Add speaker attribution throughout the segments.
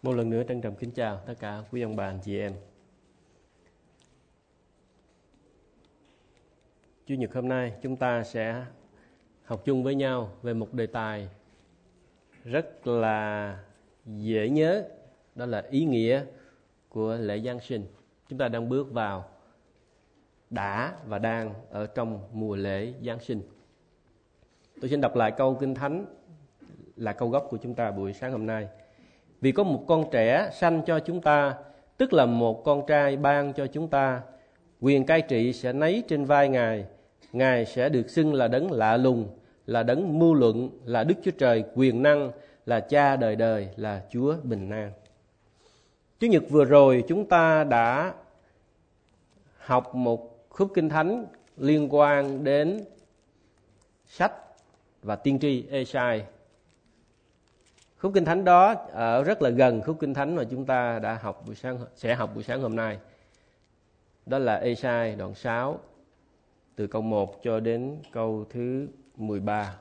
Speaker 1: Một lần nữa trân trọng kính chào tất cả quý ông bà anh chị em. Chủ nhật hôm nay chúng ta sẽ học chung với nhau về một đề tài rất là dễ nhớ, đó là ý nghĩa của lễ Giáng sinh. Chúng ta đang bước vào đã và đang ở trong mùa lễ Giáng sinh. Tôi xin đọc lại câu Kinh Thánh là câu gốc của chúng ta buổi sáng hôm nay. Vì có một con trẻ sanh cho chúng ta, tức là một con trai ban cho chúng ta, quyền cai trị sẽ nấy trên vai Ngài. Ngài sẽ được xưng là đấng lạ lùng, là đấng mưu luận, là Đức Chúa Trời quyền năng, là Cha đời đời, là Chúa bình an. Chủ nhật vừa rồi chúng ta đã học một khúc Kinh Thánh liên quan đến sách và tiên tri Ê-sai. Khúc Kinh Thánh đó ở rất là gần khúc Kinh Thánh mà chúng ta đã học sẽ học buổi sáng hôm nay. Đó là Ê-sai đoạn 6 từ câu 1 cho đến câu thứ 13.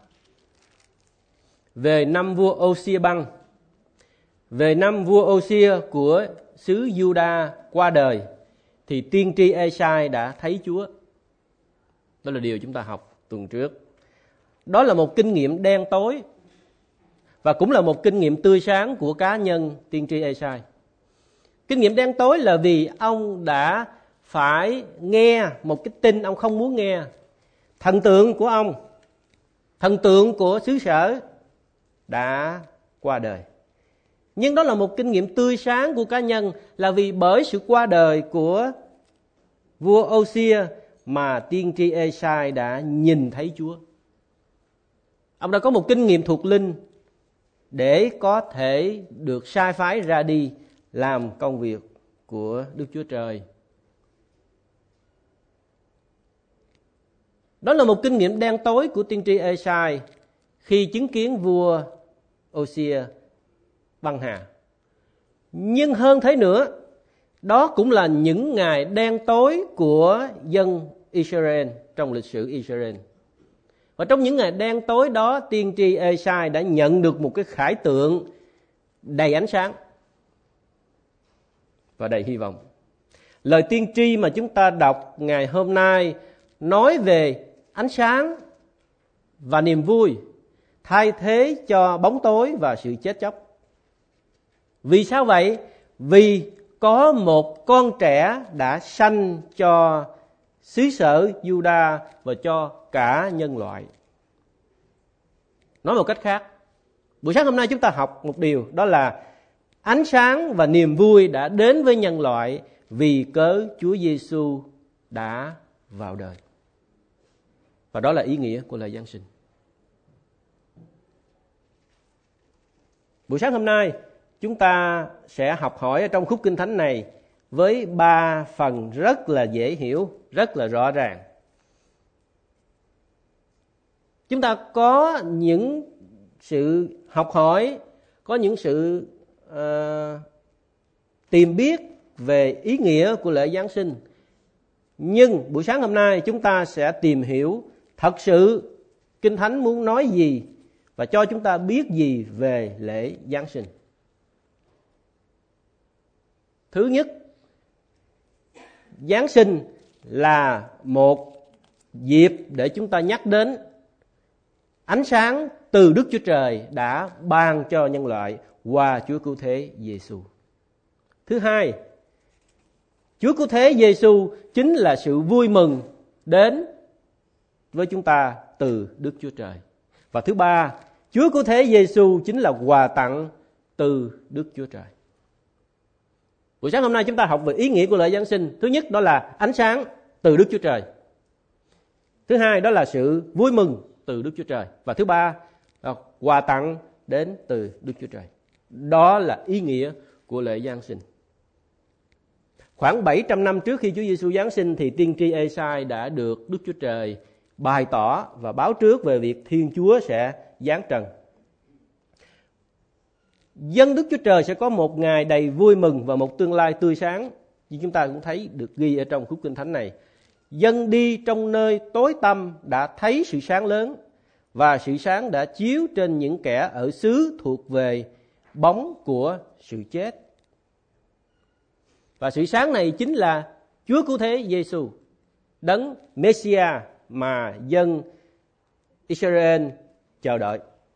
Speaker 1: Về năm vua Ô-xia băng, về năm vua Ô-xia của xứ Giu-đa qua đời, thì tiên tri Ê-sai đã thấy Chúa. Đó là điều chúng ta học tuần trước. Đó là một kinh nghiệm đen tối và cũng là một kinh nghiệm tươi sáng của cá nhân tiên tri Ê-sai. Kinh nghiệm đen tối là vì ông đã phải nghe một cái tin ông không muốn nghe. Thần tượng của ông, thần tượng của xứ sở đã qua đời. Nhưng đó là một kinh nghiệm tươi sáng của cá nhân, là vì bởi sự qua đời của vua Ô-xia mà tiên tri Ê-sai đã nhìn thấy Chúa. Ông đã có một kinh nghiệm thuộc linh để có thể được sai phái ra đi làm công việc của Đức Chúa Trời. Đó là một kinh nghiệm đen tối của tiên tri Ê-sai khi chứng kiến vua Ô-xia băng hà. Nhưng hơn thế nữa, đó cũng là những ngày đen tối của dân Israel trong lịch sử Israel. Và trong những ngày đen tối đó, tiên tri Ê-sai đã nhận được một cái khải tượng đầy ánh sáng và đầy hy vọng. Lời tiên tri mà chúng ta đọc ngày hôm nay nói về ánh sáng và niềm vui thay thế cho bóng tối và sự chết chóc. Vì sao vậy? Vì có một con trẻ đã sanh cho xứ sở Giu-đa và cho cả nhân loại. Nói một cách khác, buổi sáng hôm nay chúng ta học một điều, đó là ánh sáng và niềm vui đã đến với nhân loại vì cớ Chúa Giêsu đã vào đời. Và đó là ý nghĩa của lễ Giáng sinh. Buổi sáng hôm nay chúng ta sẽ học hỏi ở trong khúc Kinh Thánh này với 3 phần rất là dễ hiểu, rất là rõ ràng. Chúng ta có những sự học hỏi, có những sự tìm biết về ý nghĩa của lễ Giáng sinh. Nhưng buổi sáng hôm nay chúng ta sẽ tìm hiểu thật sự Kinh Thánh muốn nói gì và cho chúng ta biết gì về lễ Giáng sinh. Thứ nhất, Giáng sinh là một dịp để chúng ta nhắc đến ánh sáng từ Đức Chúa Trời đã ban cho nhân loại qua Chúa Cứu Thế Giêsu. Thứ hai, Chúa Cứu Thế Giêsu chính là sự vui mừng đến với chúng ta từ Đức Chúa Trời. Và thứ ba, Chúa Cứu Thế Giêsu chính là quà tặng từ Đức Chúa Trời. Buổi sáng hôm nay chúng ta học về ý nghĩa của lễ Giáng sinh. Thứ nhất đó là ánh sáng từ Đức Chúa Trời. Thứ hai đó là sự vui mừng từ Đức Chúa Trời. Và thứ ba là quà tặng đến từ Đức Chúa Trời. Đó là ý nghĩa của lễ Giáng sinh. Khoảng 700 năm trước khi Chúa Giêsu Giáng sinh thì tiên tri Ê-sai đã được Đức Chúa Trời bày tỏ và báo trước về việc Thiên Chúa sẽ giáng trần. Dân Đức Chúa Trời sẽ có một ngày đầy vui mừng và một tương lai tươi sáng. Như chúng ta cũng thấy được ghi ở trong khúc Kinh Thánh này. Dân đi trong nơi tối tăm đã thấy sự sáng lớn, và sự sáng đã chiếu trên những kẻ ở xứ thuộc về bóng của sự chết. Và sự sáng này chính là Chúa Cứu Thế Giêsu, đấng Messia mà dân Israel chờ đợi.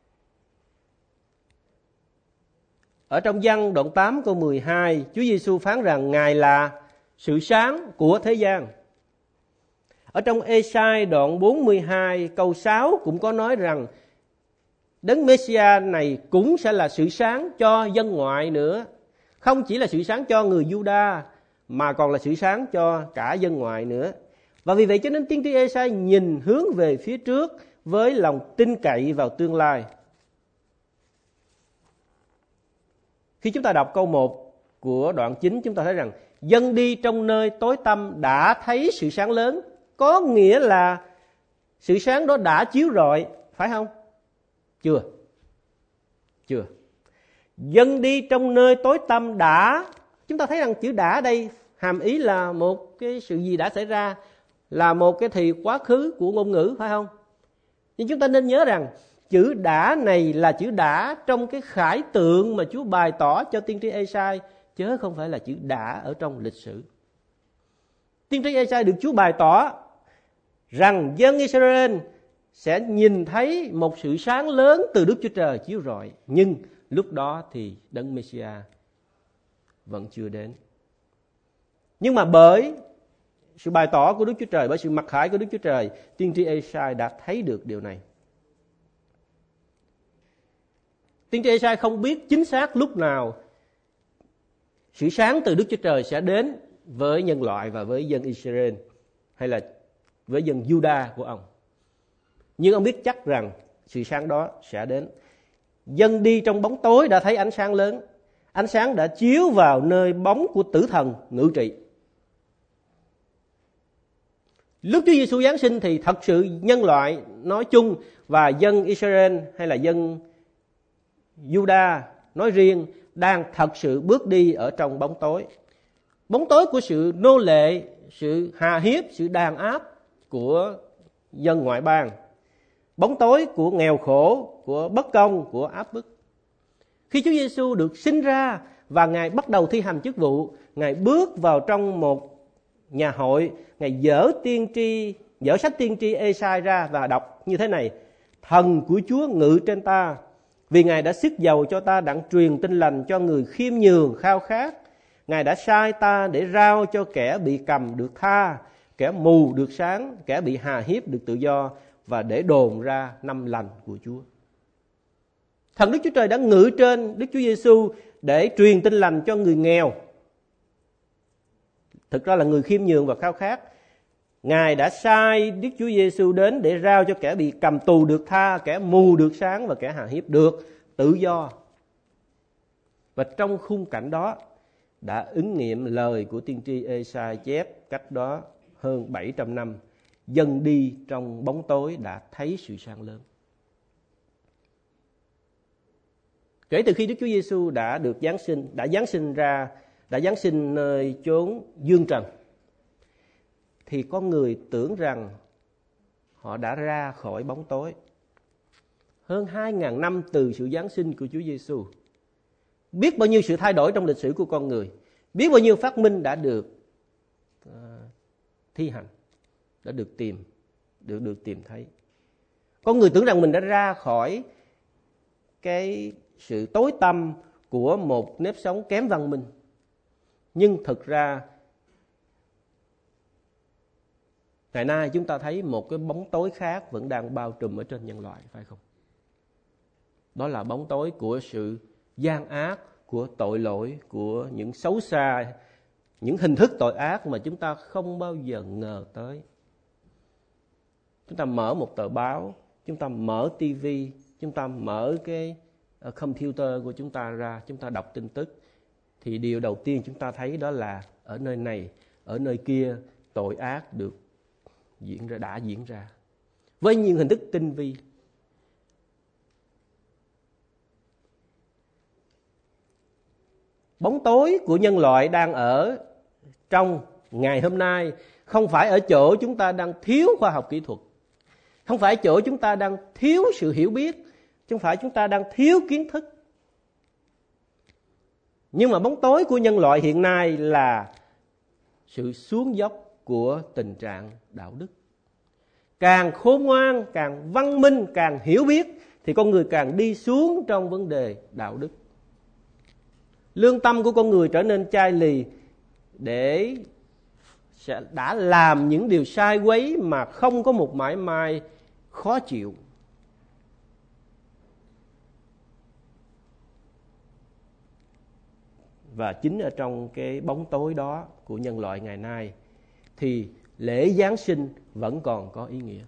Speaker 1: Ở trong Giăng đoạn 8 câu 12, Chúa Giêsu phán rằng Ngài là sự sáng của thế gian. Ở trong Ê-sai đoạn 42 câu 6 cũng có nói rằng đấng Messia này cũng sẽ là sự sáng cho dân ngoại nữa. Không chỉ là sự sáng cho người Giu-đa mà còn là sự sáng cho cả dân ngoại nữa. Và vì vậy cho nên tiên tri Ê-sai nhìn hướng về phía trước với lòng tin cậy vào tương lai. Khi chúng ta đọc câu 1 của đoạn 9, chúng ta thấy rằng dân đi trong nơi tối tăm đã thấy sự sáng lớn. Có nghĩa là sự sáng đó đã chiếu rọi, phải không? Chưa. Dân đi trong nơi tối tăm đã, chúng ta thấy rằng chữ đã đây hàm ý là một cái sự gì đã xảy ra, là một cái thì quá khứ của ngôn ngữ, phải không? Nhưng chúng ta nên nhớ rằng chữ đã này là chữ đã trong cái khải tượng mà Chúa bày tỏ cho tiên tri Ê-sai, chứ không phải là chữ đã ở trong lịch sử. Tiên tri Ê-sai được Chúa bày tỏ rằng dân Israel sẽ nhìn thấy một sự sáng lớn từ Đức Chúa Trời chiếu rọi. Nhưng lúc đó thì đấng Messia vẫn chưa đến. Nhưng mà bởi sự bày tỏ của Đức Chúa Trời, bởi sự mặc khải của Đức Chúa Trời, tiên tri Ê-sai đã thấy được điều này. Tiên tri Ê-sai không biết chính xác lúc nào sự sáng từ Đức Chúa Trời sẽ đến với nhân loại và với dân Israel hay là với dân Giu-đa của ông. Nhưng ông biết chắc rằng sự sáng đó sẽ đến. Dân đi trong bóng tối đã thấy ánh sáng lớn. Ánh sáng đã chiếu vào nơi bóng của tử thần ngự trị. Lúc Chúa Giêsu Giáng sinh thì thật sự nhân loại nói chung và dân Israel hay là dân Giu-đa nói riêng đang thật sự bước đi ở trong bóng tối. Bóng tối của sự nô lệ, sự hà hiếp, sự đàn áp của dân ngoại bang. Bóng tối của nghèo khổ, của bất công, của áp bức. Khi Chúa Giêsu được sinh ra và Ngài bắt đầu thi hành chức vụ, Ngài bước vào trong một nhà hội, Ngài dở sách tiên tri Ê-sai ra và đọc như thế này: Thần của Chúa ngự trên ta, vì Ngài đã xức dầu cho ta đặng truyền tin lành cho người khiêm nhường khao khát. Ngài đã sai ta để rao cho kẻ bị cầm được tha, kẻ mù được sáng, kẻ bị hà hiếp được tự do, và để đồn ra năm lành của Chúa. Thần Đức Chúa Trời đã ngự trên Đức Chúa Giêsu để truyền tin lành cho người nghèo, thực ra là người khiêm nhường và khao khát. Ngài đã sai Đức Chúa Giêsu đến để rao cho kẻ bị cầm tù được tha, kẻ mù được sáng và kẻ hà hiếp được tự do. Và trong khung cảnh đó đã ứng nghiệm lời của tiên tri Ê-sai chép cách đó hơn 700 năm. Dân đi trong bóng tối đã thấy sự sáng lớn. Kể từ khi Đức Chúa Giêsu đã Giáng sinh nơi chốn dương trần, thì có người tưởng rằng họ đã ra khỏi bóng tối. Hơn 2.000 năm từ sự Giáng sinh của Chúa Giêsu, biết bao nhiêu sự thay đổi trong lịch sử của con người, biết bao nhiêu phát minh đã được thi hành, đã được tìm thấy. Con người tưởng rằng mình đã ra khỏi cái sự tối tăm của một nếp sống kém văn minh. Nhưng thực ra ngày nay chúng ta thấy một cái bóng tối khác vẫn đang bao trùm ở trên nhân loại, phải không? Đó là bóng tối của sự gian ác, của tội lỗi, của những xấu xa, những hình thức tội ác mà chúng ta không bao giờ ngờ tới. Chúng ta mở một tờ báo, chúng ta mở tivi, chúng ta mở cái computer của chúng ta ra, chúng ta đọc tin tức, thì điều đầu tiên chúng ta thấy đó là ở nơi này, ở nơi kia tội ác đã diễn ra với những hình thức tinh vi. Bóng tối của nhân loại đang ở trong ngày hôm nay không phải ở chỗ chúng ta đang thiếu khoa học kỹ thuật, không phải chỗ chúng ta đang thiếu sự hiểu biết, không phải chúng ta đang thiếu kiến thức, Nhưng mà bóng tối của nhân loại hiện nay là sự xuống dốc của tình trạng đạo đức. Càng khôn ngoan, càng văn minh, càng hiểu biết thì con người càng đi xuống trong vấn đề đạo đức. Lương tâm của con người trở nên chai lì để đã làm những điều sai quấy mà không có một mảy may khó chịu. Và chính ở trong cái bóng tối đó của nhân loại ngày nay thì lễ Giáng sinh vẫn còn có ý nghĩa.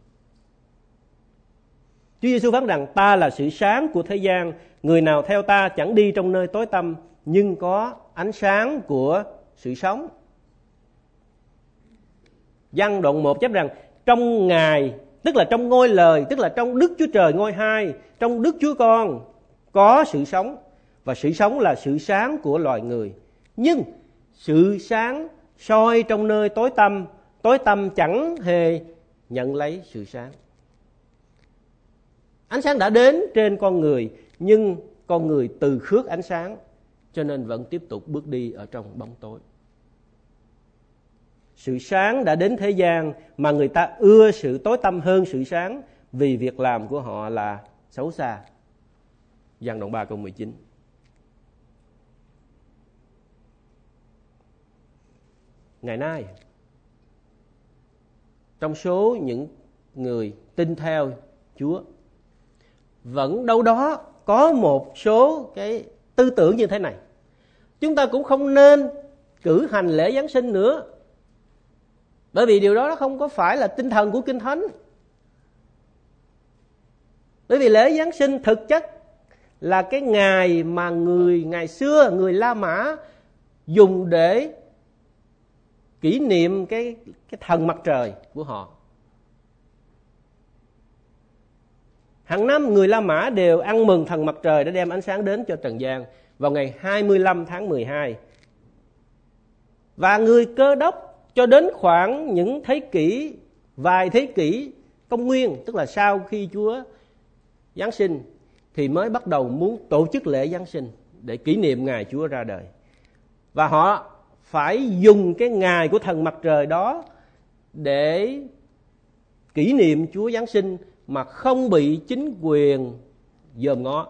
Speaker 1: Chúa Giêsu phán rằng ta là sự sáng của thế gian, người nào theo ta chẳng đi trong nơi tối tăm nhưng có ánh sáng của sự sống. Giăng đoạn 1 chép rằng trong Ngài, tức là trong ngôi lời, tức là trong Đức Chúa Trời ngôi hai, trong Đức Chúa Con có sự sống, và sự sống là sự sáng của loài người. Nhưng sự sáng soi trong nơi tối tăm chẳng hề nhận lấy sự sáng. Ánh sáng đã đến trên con người, nhưng con người từ khước ánh sáng, cho nên vẫn tiếp tục bước đi ở trong bóng tối. Sự sáng đã đến thế gian mà người ta ưa sự tối tăm hơn sự sáng, vì việc làm của họ là xấu xa. Giăng đoạn 3 câu 19. Ngày nay, trong số những người tin theo Chúa, vẫn đâu đó có một số cái tư tưởng như thế này: chúng ta cũng không nên cử hành lễ Giáng sinh nữa, bởi vì điều đó không có phải là tinh thần của Kinh Thánh. Bởi vì lễ Giáng sinh thực chất là cái ngày mà ngày xưa người La Mã dùng để kỷ niệm cái thần mặt trời của họ. Hàng năm người La Mã đều ăn mừng thần mặt trời để đem ánh sáng đến cho trần gian vào ngày 25 tháng 12. Và người Cơ Đốc cho đến khoảng những vài thế kỷ công nguyên, tức là sau khi Chúa Giáng sinh, thì mới bắt đầu muốn tổ chức lễ Giáng sinh để kỷ niệm ngày Chúa ra đời. Và họ phải dùng cái ngày của thần mặt trời đó để kỷ niệm Chúa Giáng sinh mà không bị chính quyền dòm ngó.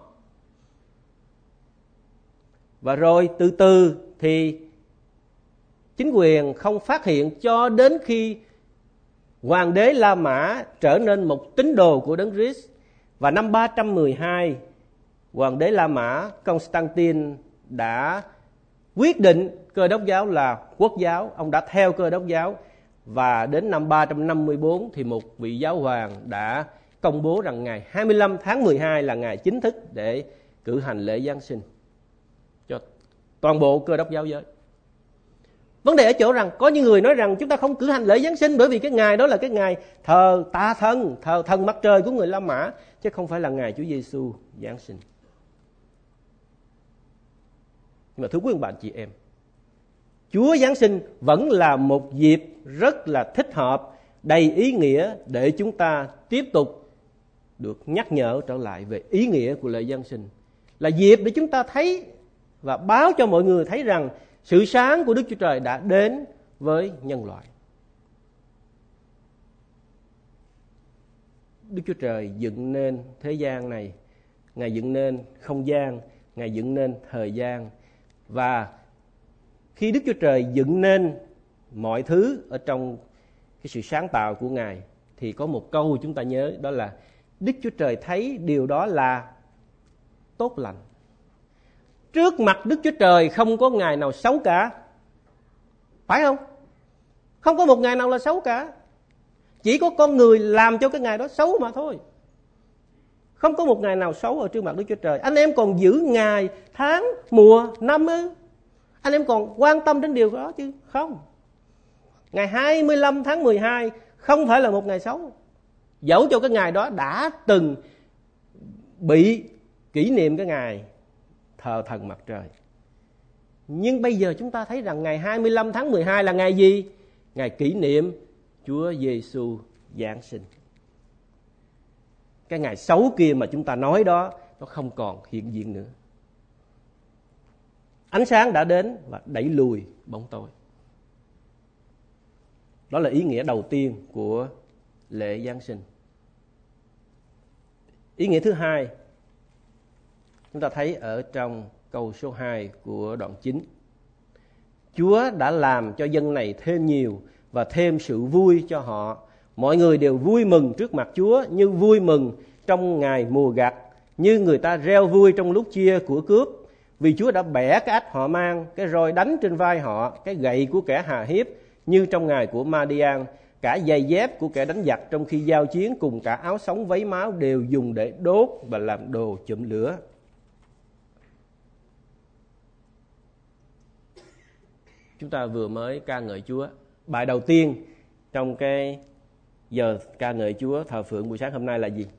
Speaker 1: Và rồi từ từ thì chính quyền không phát hiện cho đến khi hoàng đế La Mã trở nên một tín đồ của Đấng Christ. Và năm 312, hoàng đế La Mã Constantine đã quyết định Cơ Đốc giáo là quốc giáo. Ông đã theo Cơ Đốc giáo. Và đến năm 354 thì một vị giáo hoàng đã công bố rằng ngày 25 tháng 12 là ngày chính thức để cử hành lễ Giáng sinh cho toàn bộ Cơ Đốc giáo giới. Vấn đề ở chỗ rằng có những người nói rằng chúng ta không cử hành lễ Giáng sinh bởi vì cái ngày đó là cái ngày thờ tà thần, thờ thần mặt trời của người La Mã, chứ không phải là ngày Chúa Giêsu Giáng sinh. Nhưng mà thưa quý ông bà chị em, Chúa Giáng sinh vẫn là một dịp rất là thích hợp, đầy ý nghĩa để chúng ta tiếp tục được nhắc nhở trở lại về ý nghĩa của lễ Giáng sinh. Là dịp để chúng ta thấy và báo cho mọi người thấy rằng sự sáng của Đức Chúa Trời đã đến với nhân loại. Đức Chúa Trời dựng nên thế gian này, Ngài dựng nên không gian, Ngài dựng nên thời gian. Và khi Đức Chúa Trời dựng nên mọi thứ ở trong cái sự sáng tạo của Ngài, thì có một câu chúng ta nhớ, đó là Đức Chúa Trời thấy điều đó là tốt lành. Trước mặt Đức Chúa Trời không có ngày nào xấu cả. Phải không? Không có một ngày nào là xấu cả. Chỉ có con người làm cho cái ngày đó xấu mà thôi. Không có một ngày nào xấu ở trước mặt Đức Chúa Trời. Anh em còn giữ ngày, tháng, mùa, năm ư? Anh em còn quan tâm đến điều đó chứ? Không. Ngày 25 tháng 12 không phải là một ngày xấu. Dẫu cho cái ngày đó đã từng bị kỷ niệm cái ngày thờ thần mặt trời. Nhưng bây giờ chúng ta thấy rằng ngày 25 tháng 12 là ngày gì? Ngày kỷ niệm Chúa Giêsu Giáng sinh. Cái ngày xấu kia mà chúng ta nói đó, nó không còn hiện diện nữa. Ánh sáng đã đến và đẩy lùi bóng tối. Đó là ý nghĩa đầu tiên của lễ Giáng sinh. Ý nghĩa thứ hai, chúng ta thấy ở trong câu số 2 của đoạn 9. Chúa đã làm cho dân này thêm nhiều và thêm sự vui cho họ. Mọi người đều vui mừng trước mặt Chúa như vui mừng trong ngày mùa gặt, như người ta reo vui trong lúc chia của cướp. Vì Chúa đã bẻ cái ách họ mang, cái roi đánh trên vai họ, cái gậy của kẻ hà hiếp như trong ngày của Ma-đi-an. Cả giày dép của kẻ đánh giặc trong khi giao chiến cùng cả áo sống váy máu đều dùng để đốt và làm đồ chụm lửa. Chúng ta vừa mới ca ngợi Chúa. Bài đầu tiên trong cái giờ ca ngợi Chúa thờ phượng buổi sáng hôm nay là gì?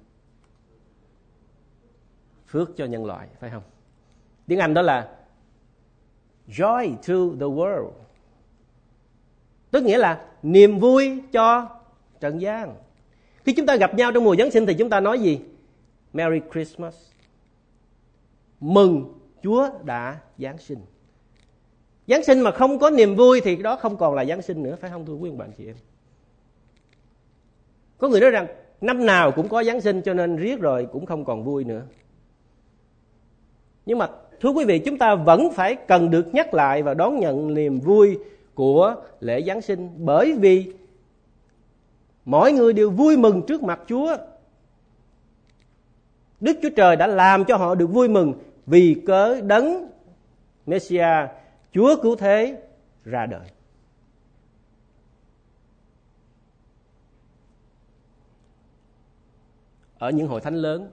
Speaker 1: Phước cho nhân loại, phải không? Tiếng Anh đó là Joy to the world. Tức nghĩa là niềm vui cho trần gian. Khi chúng ta gặp nhau trong mùa Giáng sinh thì chúng ta nói gì? Merry Christmas. Mừng Chúa đã Giáng sinh. Giáng sinh mà không có niềm vui thì đó không còn là Giáng sinh nữa, phải không thưa quý ông bạn chị em? Có người nói rằng năm nào cũng có Giáng sinh cho nên riết rồi cũng không còn vui nữa. Nhưng mà thưa quý vị, chúng ta vẫn phải cần được nhắc lại và đón nhận niềm vui của lễ Giáng sinh, bởi vì mọi người đều vui mừng trước mặt Chúa. Đức Chúa Trời đã làm cho họ được vui mừng vì cớ đấng Messiah, Chúa cứu thế ra đời. Ở những hội thánh lớn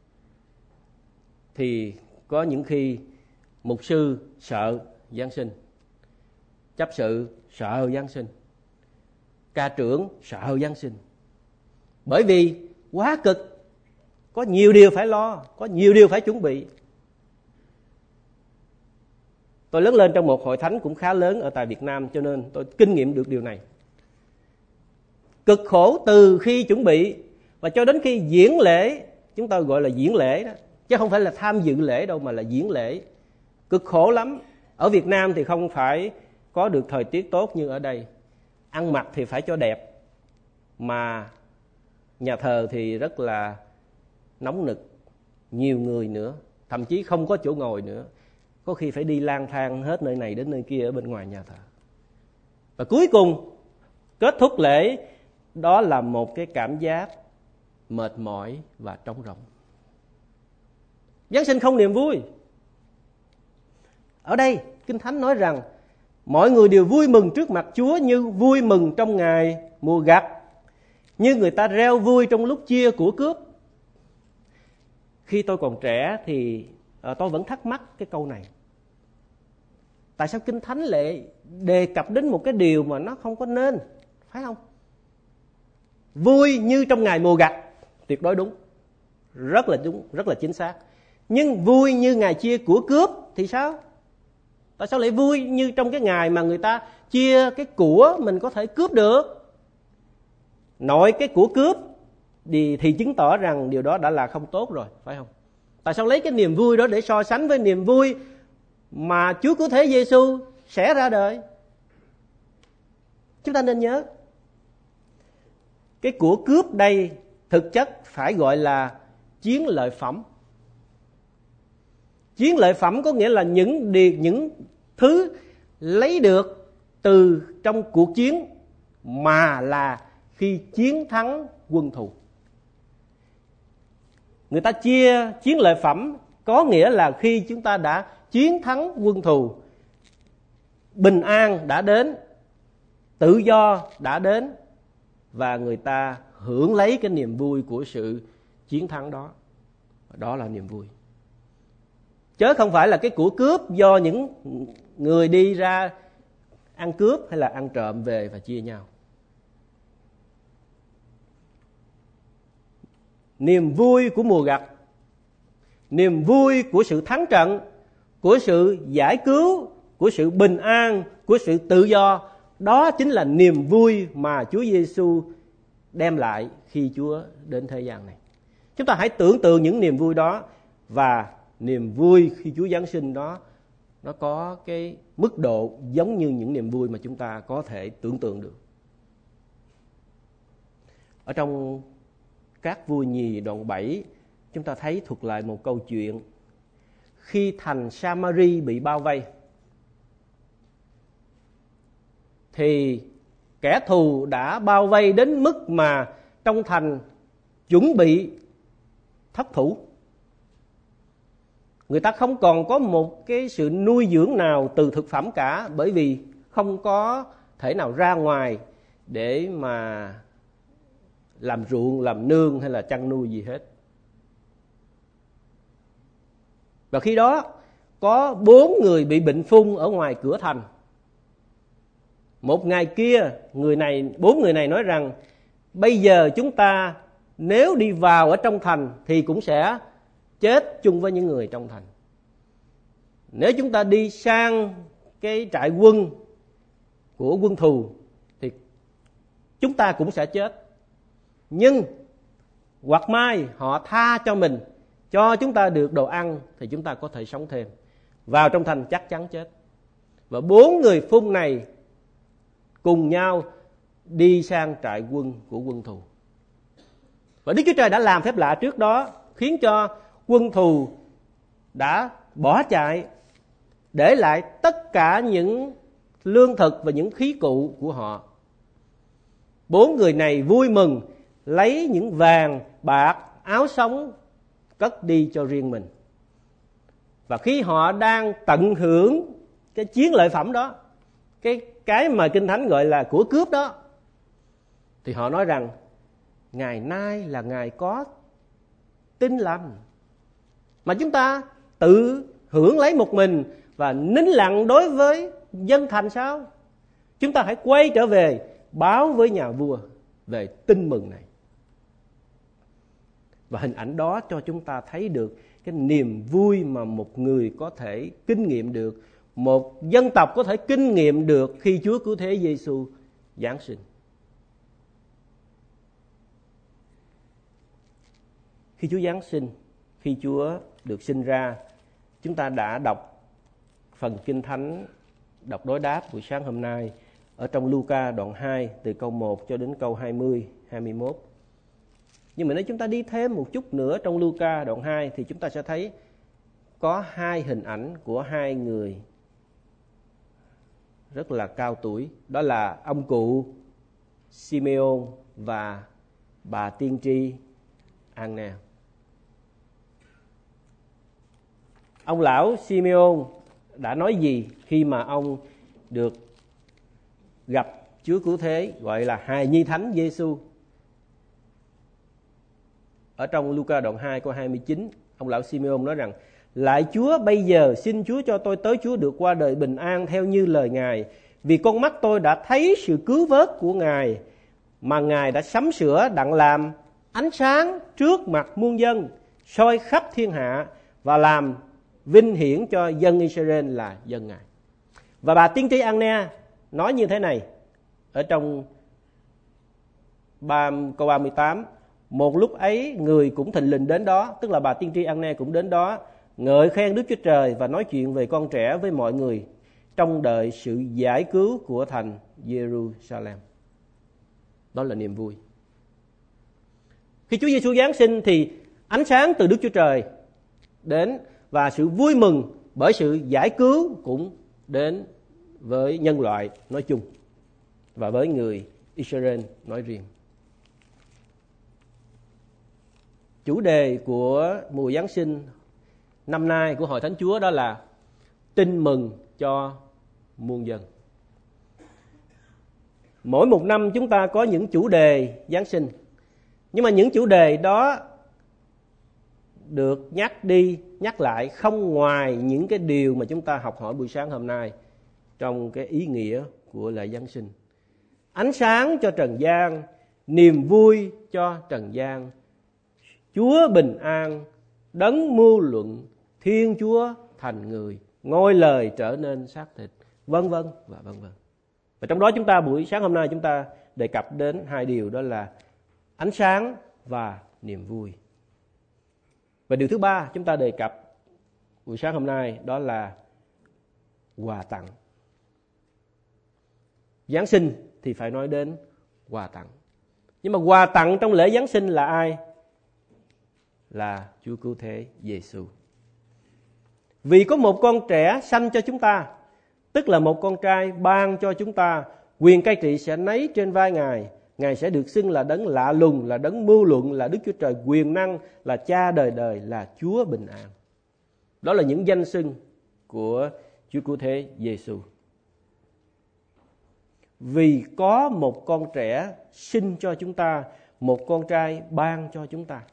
Speaker 1: thì có những khi mục sư sợ Giáng sinh, chấp sự sợ Giáng sinh, ca trưởng sợ Giáng sinh. Bởi vì quá cực, có nhiều điều phải lo, có nhiều điều phải chuẩn bị. Tôi lớn lên trong một hội thánh cũng khá lớn ở tại Việt Nam, cho nên tôi kinh nghiệm được điều này. Cực khổ từ khi chuẩn bị và cho đến khi diễn lễ, chúng ta gọi là diễn lễ đó, chứ không phải là tham dự lễ đâu mà là diễn lễ. Cực khổ lắm. Ở Việt Nam thì không phải có được thời tiết tốt như ở đây. Ăn mặc thì phải cho đẹp, mà nhà thờ thì rất là nóng nực, nhiều người nữa, thậm chí không có chỗ ngồi nữa. Có khi phải đi lang thang hết nơi này đến nơi kia ở bên ngoài nhà thờ. Và cuối cùng kết thúc lễ, đó là một cái cảm giác mệt mỏi và trống rỗng. Giáng sinh không niềm vui. Ở đây Kinh Thánh nói rằng mọi người đều vui mừng trước mặt Chúa như vui mừng trong ngày mùa gặt, như người ta reo vui trong lúc chia của cướp. Khi tôi còn trẻ thì tôi vẫn thắc mắc cái câu này. Tại sao Kinh Thánh lại đề cập đến một cái điều mà nó không có nên, phải không? Vui như trong ngày mùa gặt, tuyệt đối đúng, rất là chính xác. Nhưng vui như ngày chia của cướp thì sao? Tại sao lại vui như trong cái ngày mà người ta chia cái của mình có thể cướp được? Nội cái của cướp thì chứng tỏ rằng điều đó đã là không tốt rồi, phải không? Tại sao lấy cái niềm vui đó để so sánh với niềm vui mà Chúa Cứu Thế Giêsu sẽ ra đời? Chúng ta nên nhớ, cái của cướp đây thực chất phải gọi là chiến lợi phẩm. Chiến lợi phẩm có nghĩa là những thứ lấy được từ trong cuộc chiến mà là khi chiến thắng quân thù. Người ta chia chiến lợi phẩm có nghĩa là khi chúng ta đã chiến thắng quân thù, bình an đã đến, tự do đã đến, và người ta hưởng lấy cái niềm vui của sự chiến thắng đó. Đó là niềm vui. Chớ không phải là cái của cướp do những người đi ra ăn cướp hay là ăn trộm về và chia nhau. Niềm vui của mùa gặt, niềm vui của sự thắng trận, của sự giải cứu, của sự bình an, của sự tự do, đó chính là niềm vui mà Chúa Giêsu đem lại khi Chúa đến thế gian này. Chúng ta hãy tưởng tượng những niềm vui đó, và niềm vui khi Chúa Giáng sinh đó nó có cái mức độ giống như những niềm vui mà chúng ta có thể tưởng tượng được. Ở trong Các Vua Nhì đoạn 7, chúng ta thấy thuật lại một câu chuyện khi thành Samari bị bao vây thì kẻ thù đã bao vây đến mức mà trong thành chuẩn bị thất thủ. Người ta không còn có một cái sự nuôi dưỡng nào từ thực phẩm cả, bởi vì không có thể nào ra ngoài để mà làm ruộng, làm nương hay là chăn nuôi gì hết. Và khi đó có 4 người bị bệnh phung ở ngoài cửa thành. Một ngày kia, 4 người này nói rằng bây giờ chúng ta nếu đi vào ở trong thành thì cũng sẽ chết chung với những người trong thành. Nếu chúng ta đi sang cái trại quân của quân thù thì chúng ta cũng sẽ chết. Nhưng hoặc may họ tha cho mình, cho chúng ta được đồ ăn thì chúng ta có thể sống thêm. Vào trong thành chắc chắn chết. Và 4 người phung này cùng nhau đi sang trại quân của quân thù. Và Đức Chúa Trời đã làm phép lạ trước đó, khiến cho quân thù đã bỏ chạy, để lại tất cả những lương thực và những khí cụ của họ. 4 người này vui mừng lấy những vàng, bạc, áo sống cất đi cho riêng mình. Và khi họ đang tận hưởng cái chiến lợi phẩm đó, cái mà Kinh Thánh gọi là của cướp đó, thì họ nói rằng ngày nay là ngày có tin lành, mà chúng ta tự hưởng lấy một mình và nín lặng đối với dân thành sao? Chúng ta hãy quay trở về báo với nhà vua về tin mừng này. Và hình ảnh đó cho chúng ta thấy được cái niềm vui mà một người có thể kinh nghiệm được, một dân tộc có thể kinh nghiệm được khi Chúa Cứu Thế Giêsu giáng sinh. Khi Chúa giáng sinh, khi Chúa được sinh ra, chúng ta đã đọc phần Kinh Thánh đọc đối đáp buổi sáng hôm nay ở trong Luca đoạn 2 từ câu 1 cho đến câu 20, 21. Nhưng mà nếu chúng ta đi thêm một chút nữa trong Luca đoạn 2 thì chúng ta sẽ thấy có 2 hình ảnh của 2 người rất là cao tuổi. Đó là ông cụ Simeon và bà tiên tri Anna. Ông lão Simeon đã nói gì khi mà ông được gặp Chúa Cứu Thế, gọi là hài nhi thánh Giêsu? Ở trong Luca đoạn 2 câu 29, ông lão Simeon nói rằng: Lạy Chúa, bây giờ xin Chúa cho tôi tới Chúa được qua đời bình an theo như lời Ngài, vì con mắt tôi đã thấy sự cứu vớt của Ngài mà Ngài đã sắm sửa đặng làm ánh sáng trước mặt muôn dân, soi khắp thiên hạ và làm vinh hiển cho dân Israel là dân Ngài. Và bà tiên tri Anna nói như thế này ở trong câu 38: Một lúc ấy người cũng thình lình đến đó, tức là bà tiên tri Anna cũng đến đó, ngợi khen Đức Chúa Trời và nói chuyện về con trẻ với mọi người trong đợi sự giải cứu của thành Jerusalem. Đó là niềm vui. Khi Chúa Giêsu giáng sinh thì ánh sáng từ Đức Chúa Trời đến và sự vui mừng bởi sự giải cứu cũng đến với nhân loại nói chung và với người Israel nói riêng. Chủ đề của mùa Giáng sinh năm nay của Hội Thánh Chúa đó là tin mừng cho muôn dân. Mỗi một năm chúng ta có những chủ đề Giáng sinh, nhưng mà những chủ đề đó được nhắc đi nhắc lại không ngoài những cái điều mà chúng ta học hỏi buổi sáng hôm nay trong cái ý nghĩa của lễ Giáng sinh. Ánh sáng cho trần gian, niềm vui cho trần gian, Chúa bình an, đấng mưu luận, Thiên Chúa thành người, ngôi lời trở nên xác thịt, vân vân và vân vân. Và trong đó chúng ta buổi sáng hôm nay chúng ta đề cập đến 2 điều, đó là ánh sáng và niềm vui. Và điều thứ 3 chúng ta đề cập buổi sáng hôm nay đó là quà tặng. Giáng sinh thì phải nói đến quà tặng. Nhưng mà quà tặng trong lễ Giáng sinh là ai? Là Chúa Cứu Thế Giêsu. Vì có một con trẻ sanh cho chúng ta, tức là một con trai ban cho chúng ta, quyền cai trị sẽ nấy trên vai Ngài. Ngài sẽ được xưng là đấng lạ lùng, là đấng mưu luận, là Đức Chúa Trời quyền năng, là Cha đời đời, là Chúa bình an. Đó là những danh xưng của Chúa Cứu Thế Giêsu. Vì có một con trẻ sinh cho chúng ta, một con trai ban cho chúng ta.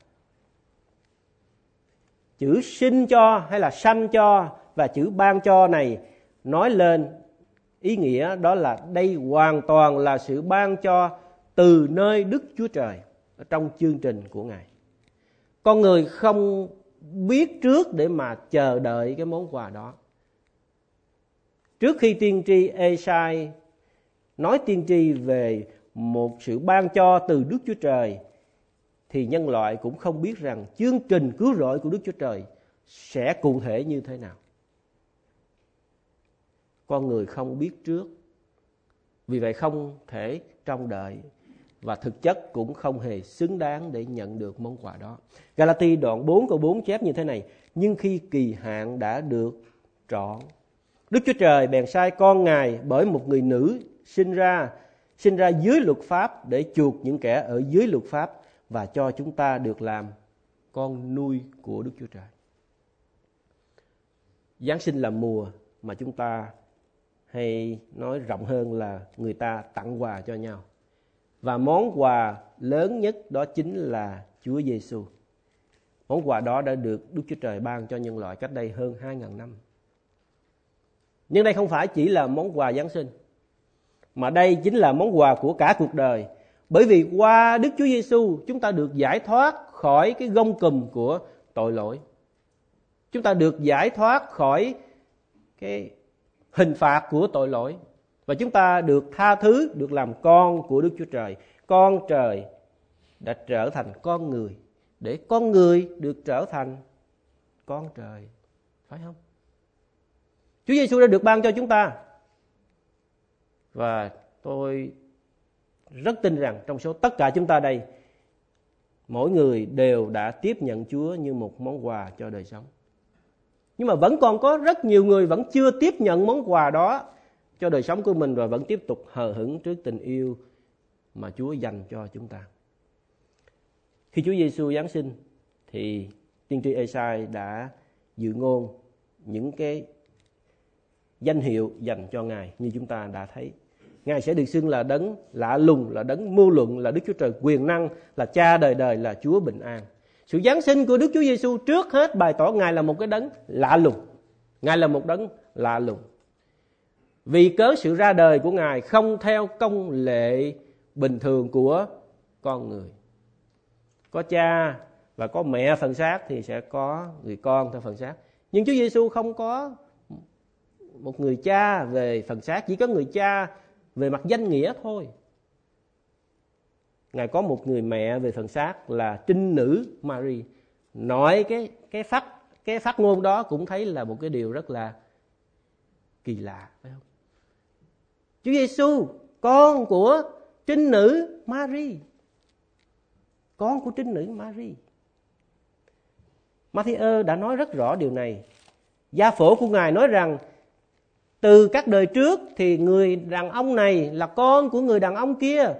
Speaker 1: Chữ sinh cho hay là sanh cho và chữ ban cho này nói lên ý nghĩa đó là đây hoàn toàn là sự ban cho từ nơi Đức Chúa Trời ở trong chương trình của Ngài. Con người không biết trước để mà chờ đợi cái món quà đó. Trước khi tiên tri Ê-sai nói tiên tri về một sự ban cho từ Đức Chúa Trời, thì nhân loại cũng không biết rằng chương trình cứu rỗi của Đức Chúa Trời sẽ cụ thể như thế nào. Con người không biết trước, vì vậy không thể trông đợi và thực chất cũng không hề xứng đáng để nhận được món quà đó. Galati đoạn 4 câu 4 chép như thế này: nhưng khi kỳ hạn đã được trọn, Đức Chúa Trời bèn sai con Ngài bởi một người nữ sinh ra dưới luật pháp để chuộc những kẻ ở dưới luật pháp và cho chúng ta được làm con nuôi của Đức Chúa Trời. Giáng sinh là mùa mà chúng ta hay nói rộng hơn là người ta tặng quà cho nhau. Và món quà lớn nhất đó chính là Chúa Giêsu. Món quà đó đã được Đức Chúa Trời ban cho nhân loại cách đây hơn 2.000 năm. Nhưng đây không phải chỉ là món quà Giáng sinh, mà đây chính là món quà của cả cuộc đời. Bởi vì qua Đức Chúa Giêsu chúng ta được giải thoát khỏi cái gông cùm của tội lỗi. Chúng ta được giải thoát khỏi cái hình phạt của tội lỗi. Và chúng ta được tha thứ, được làm con của Đức Chúa Trời. Con trời đã trở thành con người, để con người được trở thành con trời. Phải không? Chúa Giêsu đã được ban cho chúng ta. Và tôi rất tin rằng trong số tất cả chúng ta đây, mỗi người đều đã tiếp nhận Chúa như một món quà cho đời sống. Nhưng mà vẫn còn có rất nhiều người vẫn chưa tiếp nhận món quà đó cho đời sống của mình, và vẫn tiếp tục hờ hững trước tình yêu mà Chúa dành cho chúng ta. Khi Chúa Giêsu Giáng sinh thì tiên tri Ê-sai đã dự ngôn những cái danh hiệu dành cho Ngài như chúng ta đã thấy. Ngài sẽ được xưng là đấng lạ lùng, là đấng mưu luận, là Đức Chúa Trời quyền năng, là Cha đời đời, là Chúa bình an. Sự Giáng sinh của Đức Chúa Giêsu trước hết bày tỏ Ngài là một cái đấng lạ lùng. Ngài là một đấng lạ lùng. Vì cớ sự ra đời của Ngài không theo công lệ bình thường của con người. Có cha và có mẹ phần xác thì sẽ có người con theo phần xác. Nhưng Chúa Giêsu không có một người cha về phần xác, chỉ có người cha về mặt danh nghĩa thôi. Ngài có một người mẹ về phần xác là trinh nữ Mary. Nói cái phát ngôn đó cũng thấy là một cái điều rất là kỳ lạ, phải không? Chúa Giêsu, con của trinh nữ Mary. Con của trinh nữ Mary. Ma-thi-ơ đã nói rất rõ điều này. Gia phổ của Ngài nói rằng từ các đời trước thì người đàn ông này là con của người đàn ông kia.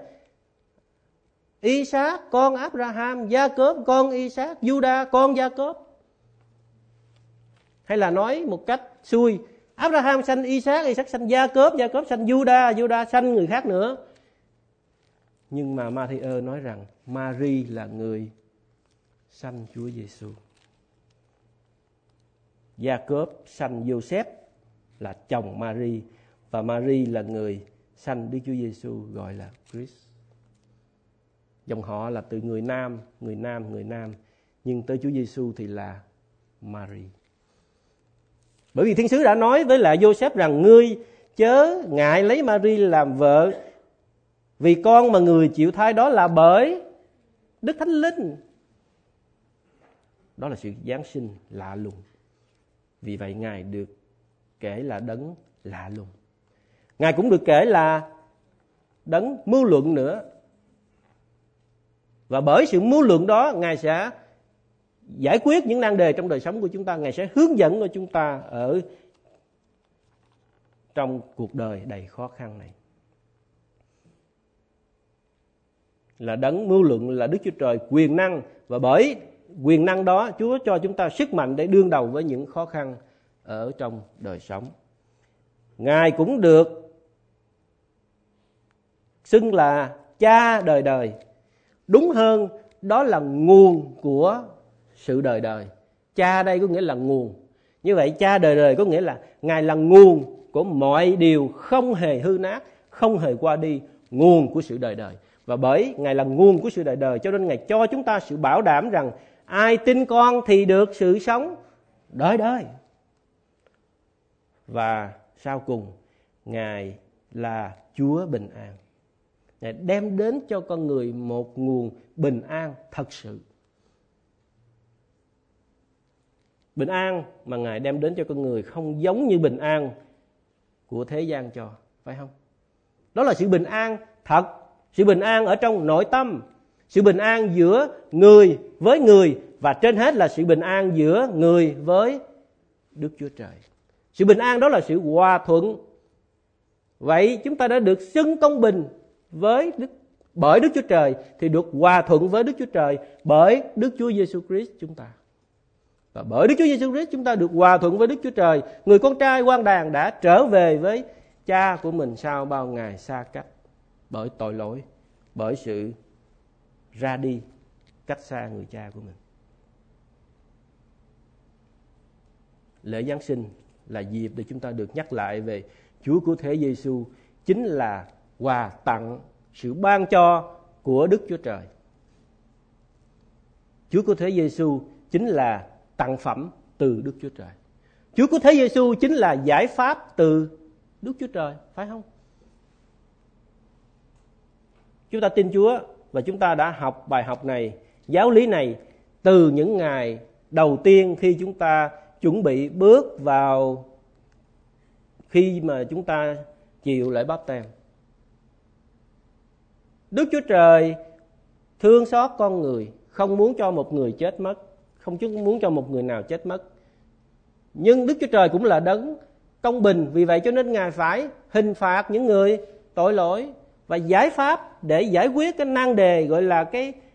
Speaker 1: Isaac con Abraham, Gia-cốp con Isaac, Juda con Gia-cốp. Hay là nói một cách xuôi, Abraham sanh Isaac, Isaac sanh Gia-cốp, Gia-cốp sanh Juda, Juda sanh người khác nữa. Nhưng mà Ma-thi-ơ nói rằng Mary là người sanh Chúa Giêsu. Gia-cốp sanh Giô-xép là chồng Mary, và Mary là người sanh Đức Chúa Giêsu gọi là Christ. Dòng họ là từ người nam, nhưng tới Chúa Giêsu thì là Mary. Bởi vì Thiên sứ đã nói với lại Giô-xép rằng ngươi chớ ngại lấy Mary làm vợ, vì con mà người chịu thai đó là bởi Đức Thánh Linh. Đó là sự Giáng sinh lạ lùng. Vì vậy Ngài được kể là đấng lạ lùng. Ngài cũng được kể là đấng mưu luận nữa. Và bởi sự mưu luận đó, Ngài sẽ giải quyết những nan đề trong đời sống của chúng ta. Ngài sẽ hướng dẫn cho chúng ta ở trong cuộc đời đầy khó khăn này. Là đấng mưu luận, là Đức Chúa Trời quyền năng. Và bởi quyền năng đó, Chúa cho chúng ta sức mạnh để đương đầu với những khó khăn ở trong đời sống. Ngài cũng được xưng là Cha đời đời. Đúng hơn, đó là nguồn của sự đời đời. Cha đây có nghĩa là nguồn. Như vậy Cha đời đời có nghĩa là Ngài là nguồn của mọi điều không hề hư nát, không hề qua đi, nguồn của sự đời đời. Và bởi Ngài là nguồn của sự đời đời, cho nên Ngài cho chúng ta sự bảo đảm rằng ai tin con thì được sự sống đời đời. Và sau cùng, Ngài là Chúa bình an. Ngài đem đến cho con người một nguồn bình an thật sự. Bình an mà Ngài đem đến cho con người không giống như bình an của thế gian cho, phải không? Đó là sự bình an thật, sự bình an ở trong nội tâm, sự bình an giữa người với người, và trên hết là sự bình an giữa người với Đức Chúa Trời. Sự bình an đó là sự hòa thuận. Vậy chúng ta đã được xưng công bình bởi Đức Chúa Trời thì được hòa thuận với Đức Chúa Trời bởi Đức Chúa Giêsu Christ chúng ta. Và bởi Đức Chúa Giêsu Christ chúng ta được hòa thuận với Đức Chúa Trời. Người con trai quan đàn đã trở về với Cha của mình sau bao ngày xa cách bởi tội lỗi, bởi sự ra đi cách xa người Cha của mình. Lễ Giáng sinh là dịp để chúng ta được nhắc lại về Chúa Cứu Thế Giêsu, chính là quà tặng, sự ban cho của Đức Chúa Trời. Chúa Cứu Thế Giêsu chính là tặng phẩm từ Đức Chúa Trời. Chúa Cứu Thế Giêsu chính là giải pháp từ Đức Chúa Trời, phải không? Chúng ta tin Chúa và chúng ta đã học bài học này, giáo lý này từ những ngày đầu tiên khi chúng ta chuẩn bị bước vào, khi mà chúng ta chịu lễ báp têm. Đức Chúa Trời thương xót con người, không muốn cho một người chết mất, không muốn cho một người nào chết mất. Nhưng Đức Chúa Trời cũng là đấng công bình, vì vậy cho nên Ngài phải hình phạt những người tội lỗi. Và giải pháp để giải quyết cái nan đề gọi là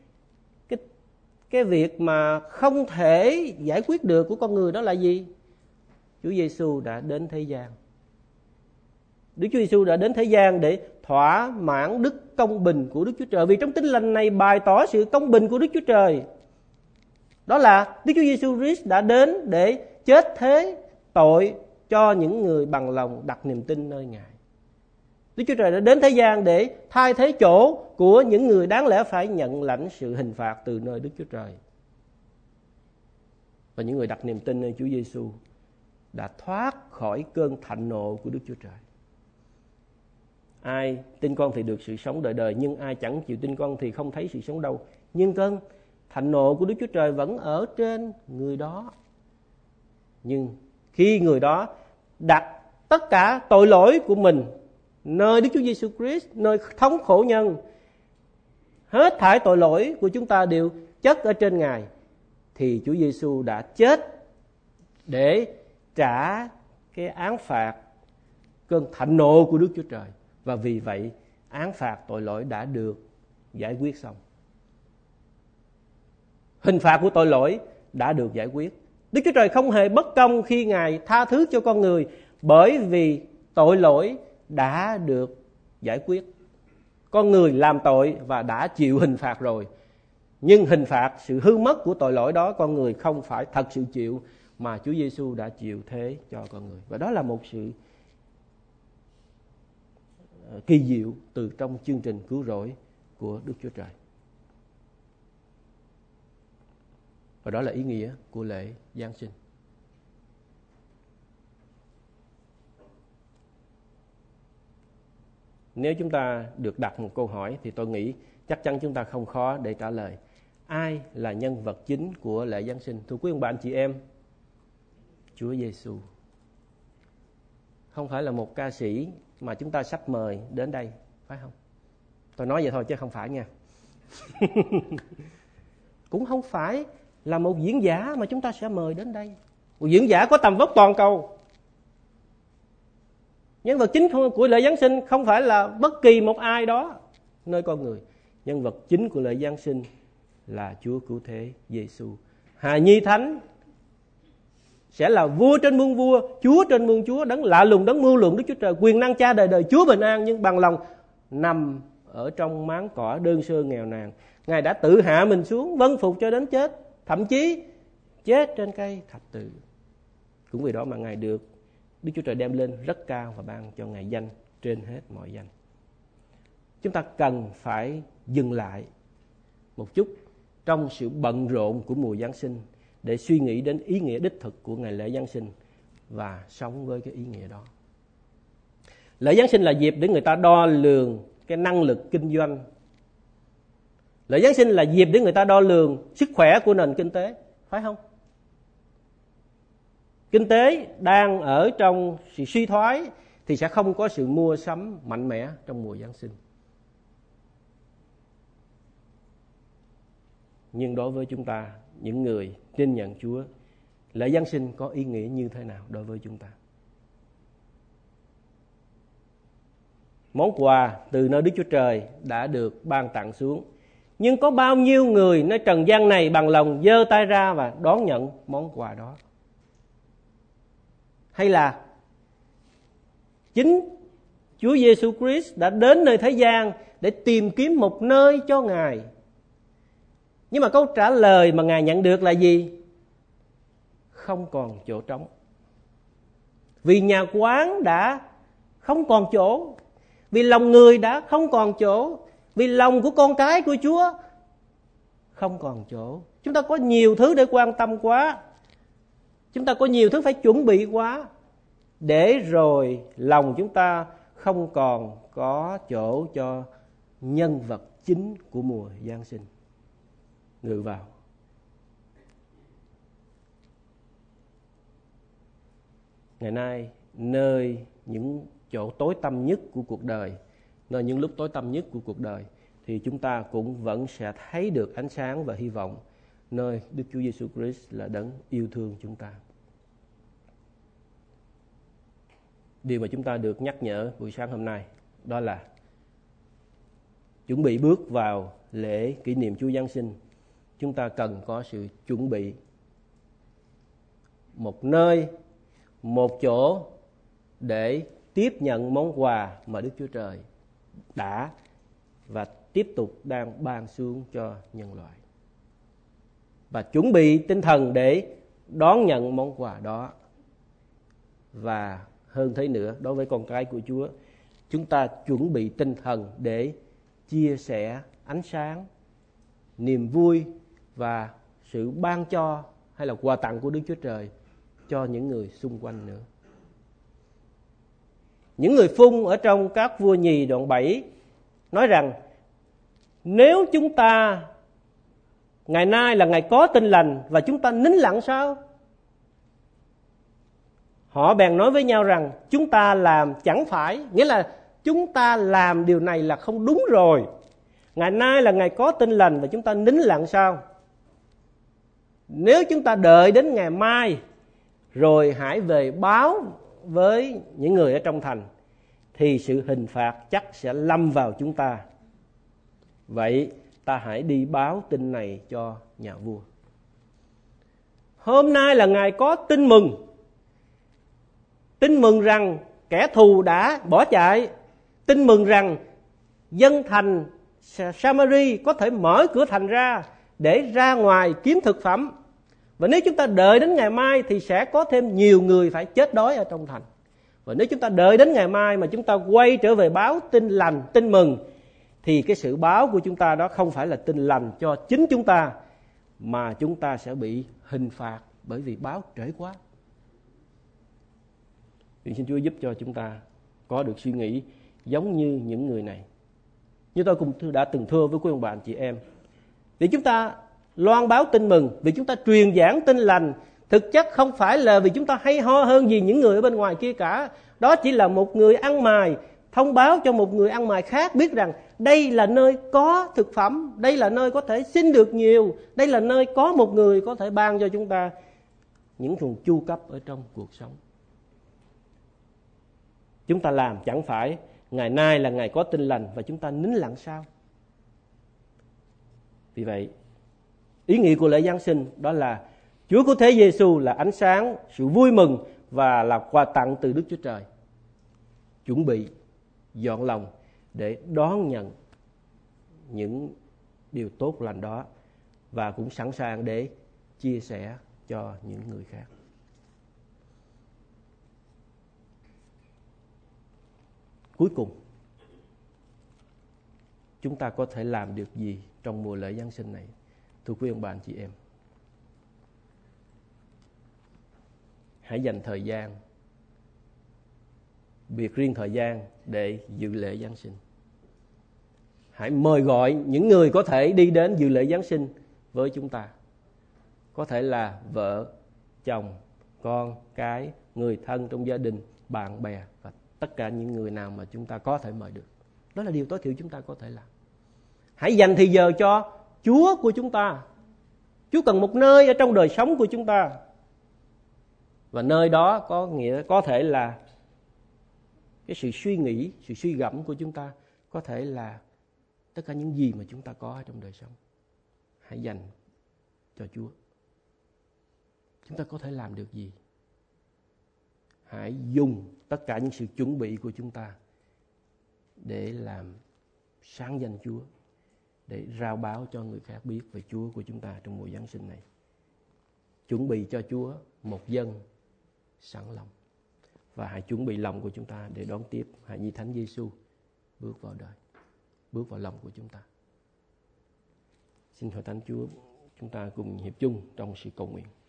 Speaker 1: cái việc mà không thể giải quyết được của con người đó là gì? Chúa Giêsu đã đến thế gian. Đức Chúa Giêsu đã đến thế gian để thỏa mãn đức công bình của Đức Chúa Trời. Vì trong Tin Lành này bày tỏ sự công bình của Đức Chúa Trời. Đó là Đức Chúa Giêsu Christ đã đến để chết thế tội cho những người bằng lòng đặt niềm tin nơi Ngài. Đức Chúa Trời đã đến thế gian để thay thế chỗ của những người đáng lẽ phải nhận lãnh sự hình phạt từ nơi Đức Chúa Trời. Và những người đặt niềm tin nơi Chúa Giêsu đã thoát khỏi cơn thạnh nộ của Đức Chúa Trời. Ai tin con thì được sự sống đời đời, nhưng ai chẳng chịu tin con thì không thấy sự sống đâu. Nhưng cơn thạnh nộ của Đức Chúa Trời vẫn ở trên người đó. Nhưng khi người đó đặt tất cả tội lỗi của mình nơi Đức Chúa Giêsu Christ, nơi thống khổ nhân, hết thảy tội lỗi của chúng ta đều chất ở trên Ngài, thì Chúa Giêsu đã chết để trả cái án phạt, cơn thạnh nộ của Đức Chúa Trời. Và vì vậy án phạt tội lỗi đã được giải quyết xong. Hình phạt của tội lỗi đã được giải quyết. Đức Chúa Trời không hề bất công khi Ngài tha thứ cho con người, bởi vì tội lỗi đã được giải quyết. Con người làm tội và đã chịu hình phạt rồi. Nhưng hình phạt, sự hư mất của tội lỗi đó con người không phải thật sự chịu, mà Chúa Giêsu đã chịu thế cho con người. Và đó là một sự kỳ diệu từ trong chương trình cứu rỗi của Đức Chúa Trời. Và đó là ý nghĩa của lễ Giáng sinh. Nếu chúng ta được đặt một câu hỏi thì tôi nghĩ chắc chắn chúng ta không khó để trả lời. Ai là nhân vật chính của lễ Giáng sinh? Thưa quý ông bà anh chị em, Chúa Giêsu. không phải là một ca sĩ mà chúng ta sắp mời đến đây, phải không? Tôi nói vậy thôi chứ không phải nha. Cũng không phải là một diễn giả mà chúng ta sẽ mời đến đây. Một diễn giả có tầm vóc toàn cầu. Nhân vật chính của lễ Giáng sinh không phải là bất kỳ một ai đó nơi con người. Nhân vật chính của lễ Giáng sinh là Chúa Cứu Thế Giêsu. Hài Nhi Thánh sẽ là vua trên muôn vua, Chúa trên muôn Chúa, đấng lạ lùng, đấng mưu lượng Đức Chúa Trời, quyền năng Cha đời đời, Chúa bình an, nhưng bằng lòng nằm ở trong máng cỏ đơn sơ nghèo nàn. Ngài đã tự hạ mình xuống, vâng phục cho đến chết, thậm chí chết trên cây thập tự. Cũng vì đó mà Ngài được Đức Chúa Trời đem lên rất cao và ban cho Ngài danh trên hết mọi danh. Chúng ta cần phải dừng lại một chút trong sự bận rộn của mùa Giáng sinh để suy nghĩ đến ý nghĩa đích thực của ngày lễ Giáng sinh và sống với cái ý nghĩa đó. Lễ Giáng sinh là dịp để người ta đo lường cái năng lực kinh doanh. Lễ Giáng sinh là dịp để người ta đo lường sức khỏe của nền kinh tế, phải không? Kinh tế đang ở trong sự suy thoái thì sẽ không có sự mua sắm mạnh mẽ trong mùa Giáng sinh. Nhưng đối với chúng ta, những người tin nhận Chúa, lễ Giáng sinh có ý nghĩa như thế nào đối với chúng ta? Món quà từ nơi Đức Chúa Trời đã được ban tặng xuống. Nhưng có bao nhiêu người nơi trần gian này bằng lòng giơ tay ra và đón nhận món quà đó? Hay là chính Chúa Giêsu Christ đã đến nơi thế gian để tìm kiếm một nơi cho Ngài? Nhưng mà câu trả lời mà Ngài nhận được là gì? Không còn chỗ trống. Vì nhà quán đã không còn chỗ, vì lòng người đã không còn chỗ, vì lòng của con cái của Chúa không còn chỗ. Chúng ta có nhiều thứ để quan tâm quá, chúng ta có nhiều thứ phải chuẩn bị quá, để rồi lòng chúng ta không còn có chỗ cho nhân vật chính của mùa Giáng sinh ngự vào. Ngày nay, nơi những chỗ tối tăm nhất của cuộc đời, nơi những lúc tối tăm nhất của cuộc đời, thì chúng ta cũng vẫn sẽ thấy được ánh sáng và hy vọng nơi Đức Chúa Giêsu Christ là đấng yêu thương chúng ta. Điều mà chúng ta được nhắc nhở buổi sáng hôm nay đó là chuẩn bị bước vào lễ kỷ niệm Chúa Giáng sinh. Chúng ta cần có sự chuẩn bị một nơi, một chỗ để tiếp nhận món quà mà Đức Chúa Trời đã và tiếp tục đang ban xuống cho nhân loại. Và chuẩn bị tinh thần để đón nhận món quà đó. Và hơn thế nữa, đối với con cái của Chúa, chúng ta chuẩn bị tinh thần để chia sẻ ánh sáng, niềm vui và sự ban cho hay là quà tặng của Đức Chúa Trời cho những người xung quanh nữa. Những người Phun ở trong Các Vua Nhì đoạn 7 nói rằng nếu chúng ta ngày nay là ngày có tin lành và chúng ta nín lặng sao? Họ bèn nói với nhau rằng chúng ta làm chẳng phải, nghĩa là chúng ta làm điều này là không đúng rồi. Ngày nay là ngày có tin lành và chúng ta nín lặng sao? Nếu chúng ta đợi đến ngày mai rồi hãy về báo với những người ở trong thành thì sự hình phạt chắc sẽ lâm vào chúng ta. Vậy ta hãy đi báo tin này cho nhà vua. Hôm nay là ngày có tin mừng. Tin mừng rằng kẻ thù đã bỏ chạy. Tin mừng rằng dân thành Samari có thể mở cửa thành ra để ra ngoài kiếm thực phẩm. Và nếu chúng ta đợi đến ngày mai thì sẽ có thêm nhiều người phải chết đói ở trong thành. Và nếu chúng ta đợi đến ngày mai mà chúng ta quay trở về báo tin lành, tin mừng, thì cái sự báo của chúng ta đó không phải là tin lành cho chính chúng ta, mà chúng ta sẽ bị hình phạt bởi vì báo trễ quá. Xin Chúa giúp cho chúng ta có được suy nghĩ giống như những người này. Như tôi cũng đã từng thưa với quý ông bà anh chị em, để chúng ta loan báo tin mừng, vì chúng ta truyền giảng tin lành, thực chất không phải là vì chúng ta hay ho hơn gì những người ở bên ngoài kia cả,
Speaker 2: Đó chỉ là một người ăn mày thông báo cho một người ăn mày khác biết rằng đây là nơi có thực phẩm, đây là nơi có thể xin được nhiều, đây là nơi có một người có thể ban cho chúng ta những phần chu cấp ở trong cuộc sống. Chúng ta làm chẳng phải ngày nay là ngày có tin lành và chúng ta nín lặng sao? Vì vậy, ý nghĩa của lễ Giáng sinh đó là Chúa của thế Giêsu là ánh sáng, sự vui mừng và là quà tặng từ Đức Chúa Trời. Chuẩn bị, dọn lòng để đón nhận những điều tốt lành đó và cũng sẵn sàng để chia sẻ cho những người khác. Cuối cùng, chúng ta có thể làm được gì trong mùa lễ Giáng sinh này? Thưa quý ông bà anh chị em, hãy dành thời gian, biệt riêng thời gian để dự lễ Giáng sinh. Hãy mời gọi những người có thể đi đến dự lễ Giáng sinh với chúng ta. Có thể là vợ, chồng, con, cái, người thân trong gia đình, bạn bè và tất cả những người nào mà chúng ta có thể mời được. Đó là điều tối thiểu chúng ta có thể làm. Hãy dành thời giờ cho Chúa của chúng ta. Chúa cần một nơi ở trong đời sống của chúng ta. Và nơi đó có nghĩa có thể là cái sự suy nghĩ, sự suy gẫm của chúng ta, có thể là tất cả những gì mà chúng ta có ở trong đời sống. Hãy dành cho Chúa. Chúng ta có thể làm được gì? Hãy dùng tất cả những sự chuẩn bị của chúng ta để làm sáng danh Chúa, để rao báo cho người khác biết về Chúa của chúng ta trong mùa Giáng sinh này. Chuẩn bị cho Chúa một dân sẵn lòng. Và hãy chuẩn bị lòng của chúng ta để đón tiếp hài nhi Thánh Giêsu bước vào đời, bước vào lòng của chúng ta. Xin Hội Thánh Chúa, chúng ta cùng hiệp chung trong sự cầu nguyện.